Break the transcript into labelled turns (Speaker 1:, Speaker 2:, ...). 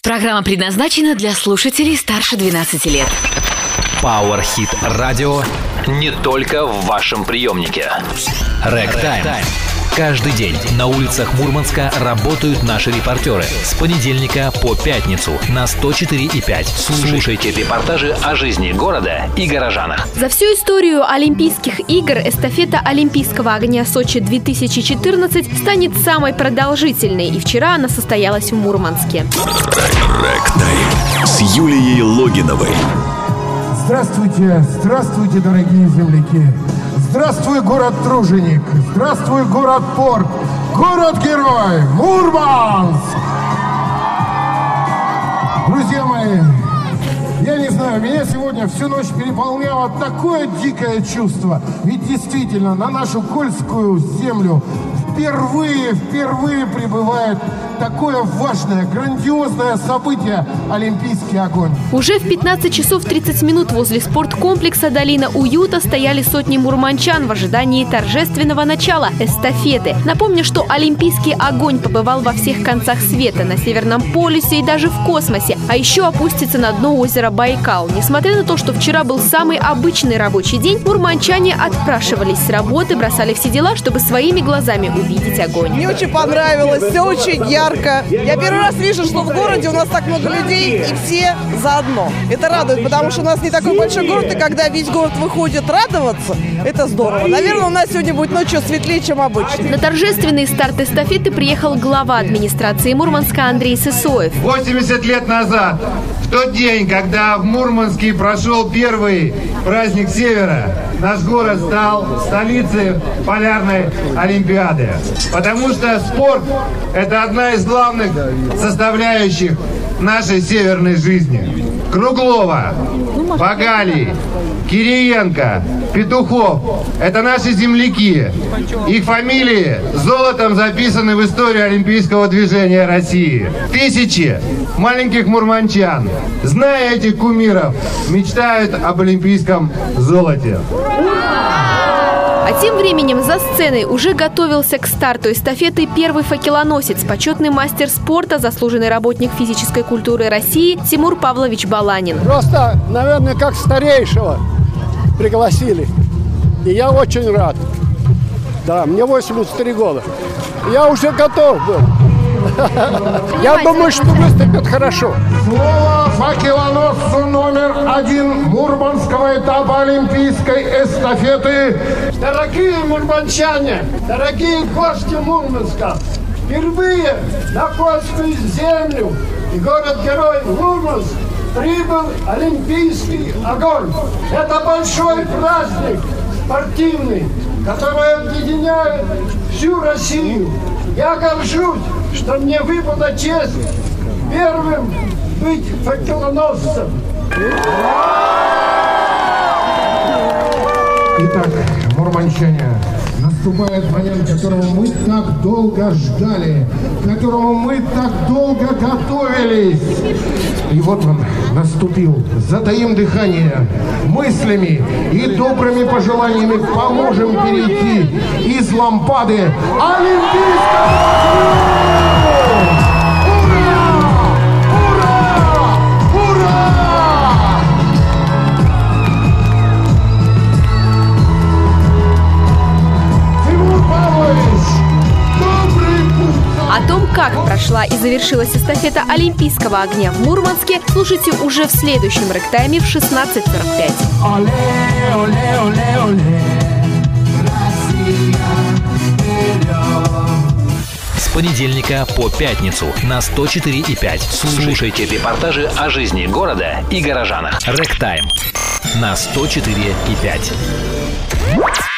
Speaker 1: Программа предназначена для слушателей старше 12 лет.
Speaker 2: Power Hit Radio не только в вашем приемнике. Рэг-тайм. Каждый день на улицах Мурманска работают наши репортеры. С понедельника по пятницу на 104,5. Слушайте репортажи о жизни города и горожанах.
Speaker 3: За всю историю Олимпийских игр эстафета Олимпийского огня Сочи-2014 станет самой продолжительной. И вчера она состоялась в Мурманске.
Speaker 4: Рэг-тайм с Юлией Логиновой.
Speaker 5: Здравствуйте, здравствуйте, дорогие земляки. Здравствуй, город-труженик. Здравствуй, город-порт. Город-герой Мурманск. Друзья мои, я не знаю, меня сегодня всю ночь переполняло такое дикое чувство. Ведь действительно на нашу Кольскую землю впервые прибывает такое важное, грандиозное событие – Олимпийский огонь.
Speaker 3: Уже в 15 часов 30 минут возле спорткомплекса «Долина уюта» стояли сотни мурманчан в ожидании торжественного начала эстафеты. Напомню, что Олимпийский огонь побывал во всех концах света, на Северном полюсе и даже в космосе, а еще опустится на дно озера Байкал. Несмотря на то, что вчера был самый обычный рабочий день, мурманчане отпрашивались с работы, бросали все дела, чтобы своими глазами увидеть огонь.
Speaker 6: Мне очень понравилось, все очень ярко. Я первый раз вижу, что в городе у нас так много людей и все заодно. Это радует, потому что у нас не такой большой город, и когда весь город выходит радоваться, это здорово. Наверное, у нас сегодня будет ночью светлее, чем обычно.
Speaker 3: На торжественный старт эстафеты приехал глава администрации Мурманска Андрей Сысоев.
Speaker 7: 80 лет назад, в тот день, когда в Мурманске прошел первый праздник Севера, наш город стал столицей полярной олимпиады. Потому что спорт – это одна из главных составляющих нашей северной жизни. Круглова, Багалий, Кириенко, Петухов – это наши земляки. Их фамилии золотом записаны в историю олимпийского движения России. Тысячи маленьких мурманчан, зная этих кумиров, мечтают об олимпийском золоте.
Speaker 3: А тем временем за сценой уже готовился к старту эстафеты первый факелоносец, почетный мастер спорта, заслуженный работник физической культуры России Тимур Павлович Баланин.
Speaker 8: Просто, наверное, как старейшего пригласили. И я очень рад. Да, мне 83 года. Я уже готов был. Я думаю, что выступят хорошо.
Speaker 5: Слово факелоносцу номер 1 Мурманского этапа Олимпийской эстафеты.
Speaker 8: Дорогие мурманчане, дорогие гости Мурманска, впервые на Кольскую землю и город-герой Мурманск прибыл Олимпийский огонь. Это большой праздник спортивный, который объединяет всю Россию. Я горжусь, что мне выпала честь первым быть факелоносцем.
Speaker 5: Итак, мурманчане, наступает момент, которого мы так долго ждали, к которому мы так долго готовились. И вот он наступил. Затаим дыхание, мыслями и добрыми пожеланиями поможем перейти из лампады Олимпийского.
Speaker 3: О том, как прошла и завершилась эстафета Олимпийского огня в Мурманске, слушайте уже в следующем рэг-тайме в 16:45.
Speaker 2: С понедельника по пятницу на 104,5. Слушайте репортажи о жизни города и горожанах. Рэг-тайм на 104,5.